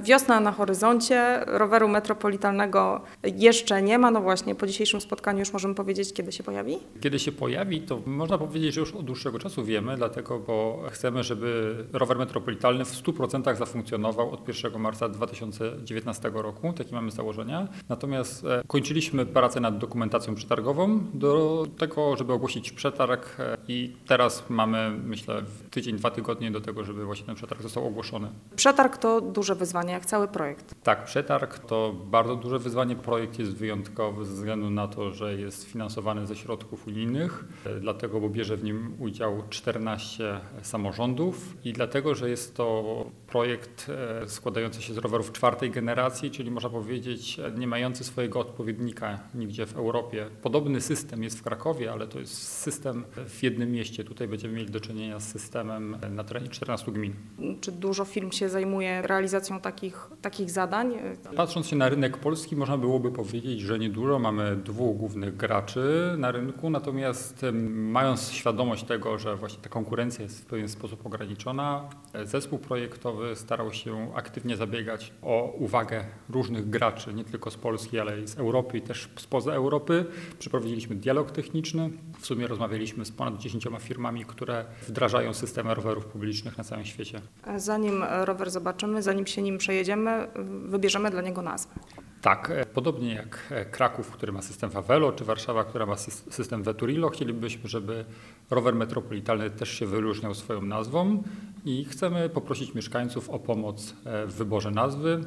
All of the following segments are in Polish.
Wiosna na horyzoncie, roweru metropolitalnego jeszcze nie ma. No właśnie, po dzisiejszym spotkaniu już możemy powiedzieć, kiedy się pojawi? Kiedy się pojawi, to można powiedzieć, że już od dłuższego czasu wiemy, dlatego, bo chcemy, żeby rower metropolitalny w 100% zafunkcjonował od 1 marca 2019 roku. Takie mamy założenia. Natomiast kończyliśmy pracę nad dokumentacją przetargową do tego, żeby ogłosić przetarg i teraz mamy, myślę, tydzień, 2 tygodnie do tego, żeby właśnie ten przetarg został ogłoszony. Przetarg to duże wyzwanie, jak cały projekt. Tak, przetarg to bardzo duże wyzwanie. Projekt jest wyjątkowy ze względu na to, że jest finansowany ze środków unijnych, dlatego, bo bierze w nim udział 14 samorządów i dlatego, że jest to projekt składający się z rowerów 4. generacji, czyli można powiedzieć nie mający swojego odpowiednika nigdzie w Europie. Podobny system jest w Krakowie, ale to jest system w jednym mieście. Tutaj będziemy mieli do czynienia z systemem na terenie 14 gmin. Czy dużo firm się zajmuje realizacją takich zadań? Patrząc się na rynek polski, można byłoby powiedzieć, że niedużo. Mamy 2 głównych graczy na rynku, natomiast mając świadomość tego, że właśnie ta konkurencja jest w pewien sposób ograniczona, zespół projektowy starał się aktywnie zabiegać o uwagę różnych graczy, nie tylko z Polski, ale i z Europy i też spoza Europy. Przeprowadziliśmy dialog techniczny. W sumie rozmawialiśmy z ponad 10 firmami, które wdrażają systemy rowerów publicznych na całym świecie. Zanim rower zobaczymy, zanim się nim przejedziemy, wybierzemy dla niego nazwę. Tak, podobnie jak Kraków, który ma system Wawelo, czy Warszawa, która ma system Veturillo, chcielibyśmy, żeby rower metropolitalny też się wyróżniał swoją nazwą i chcemy poprosić mieszkańców o pomoc w wyborze nazwy.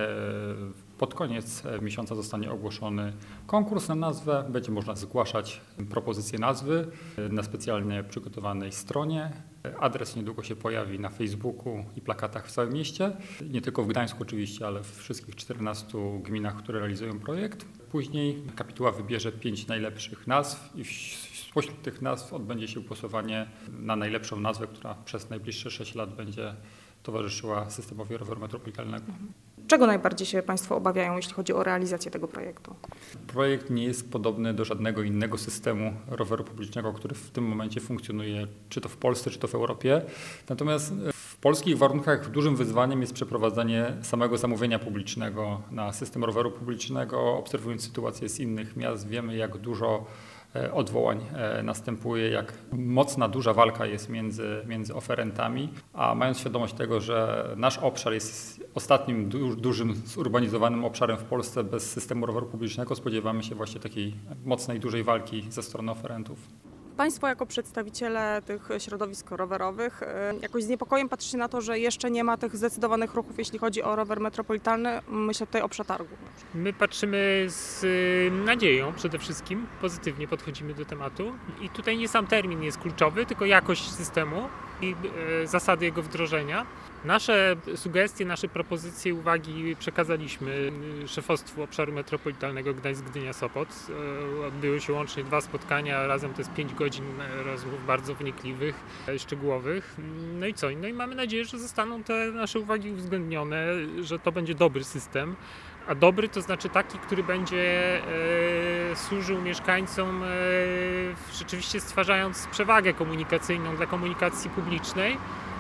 Pod koniec miesiąca zostanie ogłoszony konkurs na nazwę. Będzie można zgłaszać propozycje nazwy na specjalnie przygotowanej stronie. Adres niedługo się pojawi na Facebooku i plakatach w całym mieście. Nie tylko w Gdańsku oczywiście, ale w wszystkich 14 gminach, które realizują projekt. Później kapituła wybierze 5 najlepszych nazw i spośród tych nazw odbędzie się głosowanie na najlepszą nazwę, która przez najbliższe 6 lat będzie towarzyszyła systemowi roweru metropolitalnego. Czego najbardziej się Państwo obawiają, jeśli chodzi o realizację tego projektu? Projekt nie jest podobny do żadnego innego systemu roweru publicznego, który w tym momencie funkcjonuje, czy to w Polsce, czy to w Europie. Natomiast w polskich warunkach dużym wyzwaniem jest przeprowadzenie samego zamówienia publicznego na system roweru publicznego. Obserwując sytuację z innych miast, wiemy, jak dużo odwołań następuje, jak mocna, duża walka jest między oferentami, a mając świadomość tego, że nasz obszar jest ostatnim dużym zurbanizowanym obszarem w Polsce bez systemu roweru publicznego, spodziewamy się właśnie takiej mocnej, dużej walki ze strony oferentów. Państwo jako przedstawiciele tych środowisk rowerowych jakoś z niepokojem patrzycie na to, że jeszcze nie ma tych zdecydowanych ruchów, jeśli chodzi o rower metropolitalny. Myślę tutaj o przetargu. My patrzymy z nadzieją przede wszystkim, pozytywnie podchodzimy do tematu i tutaj nie sam termin jest kluczowy, tylko jakość systemu i zasady jego wdrożenia. Nasze sugestie, nasze propozycje, uwagi przekazaliśmy szefostwu obszaru metropolitalnego Gdańsk-Gdynia-Sopot. Odbyły się łącznie 2 spotkania, razem to jest 5 godzin rozmów bardzo wnikliwych, szczegółowych. No i co? No i mamy nadzieję, że zostaną te nasze uwagi uwzględnione, że to będzie dobry system. A dobry to znaczy taki, który będzie służył mieszkańcom rzeczywiście stwarzając przewagę komunikacyjną dla komunikacji publicznej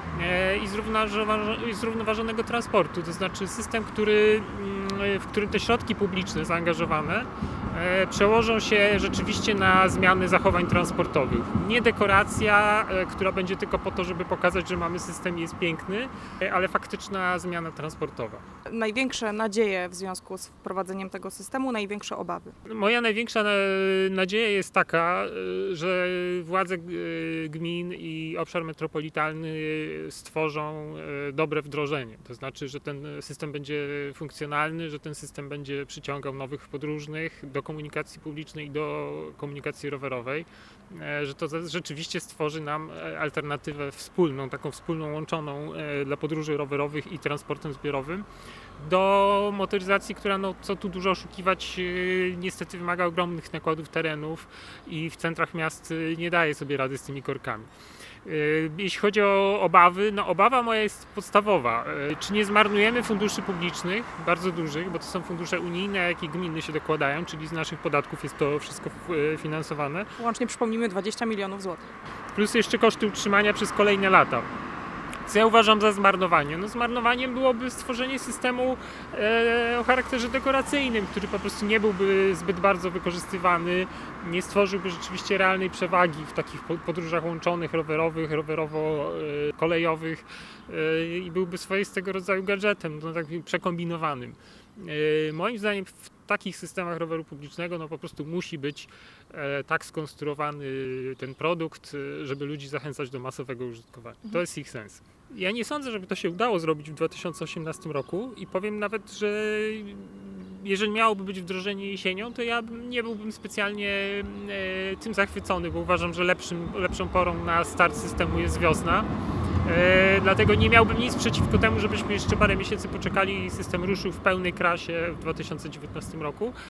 i zrównoważonego transportu. To znaczy system, w którym te środki publiczne zaangażowane przełożą się rzeczywiście na zmiany zachowań transportowych. Nie dekoracja, która będzie tylko po to, żeby pokazać, że mamy system i jest piękny, ale faktyczna zmiana transportowa. Największe nadzieje w związku z wprowadzeniem tego systemu, największe obawy? Moja największa nadzieja jest taka, że władze gmin i obszar metropolitalny stworzą dobre wdrożenie. To znaczy, że ten system będzie funkcjonalny, że ten system będzie przyciągał nowych podróżnych do komunikacji publicznej i do komunikacji rowerowej, że to rzeczywiście stworzy nam alternatywę wspólną, taką wspólną łączoną dla podróży rowerowych i transportem zbiorowym do motoryzacji, która, no co tu dużo oszukiwać, niestety wymaga ogromnych nakładów terenów i w centrach miast nie daje sobie rady z tymi korkami. Jeśli chodzi o obawy, no obawa moja jest podstawowa. Czy nie zmarnujemy funduszy publicznych, bardzo dużych, bo to są fundusze unijne, jak i gminy się dokładają, czyli z naszych podatków jest to wszystko finansowane. Łącznie przypomnijmy 20 milionów złotych. Plus jeszcze koszty utrzymania przez kolejne lata. Co ja uważam za zmarnowanie? No zmarnowaniem byłoby stworzenie systemu o charakterze dekoracyjnym, który po prostu nie byłby zbyt bardzo wykorzystywany, nie stworzyłby rzeczywiście realnej przewagi w takich podróżach łączonych, rowerowych, rowerowo-kolejowych i byłby swoistego rodzaju gadżetem, no, takim przekombinowanym. Moim zdaniem w takich systemach roweru publicznego no po prostu musi być tak skonstruowany ten produkt, żeby ludzi zachęcać do masowego użytkowania. To jest ich sens. Ja nie sądzę, żeby to się udało zrobić w 2018 roku i powiem nawet, że jeżeli miałoby być wdrożenie jesienią, to ja nie byłbym specjalnie tym zachwycony, bo uważam, że lepszą porą na start systemu jest wiosna. Dlatego nie miałbym nic przeciwko temu, żebyśmy jeszcze parę miesięcy poczekali i system ruszył w pełnej krasie w 2019 roku.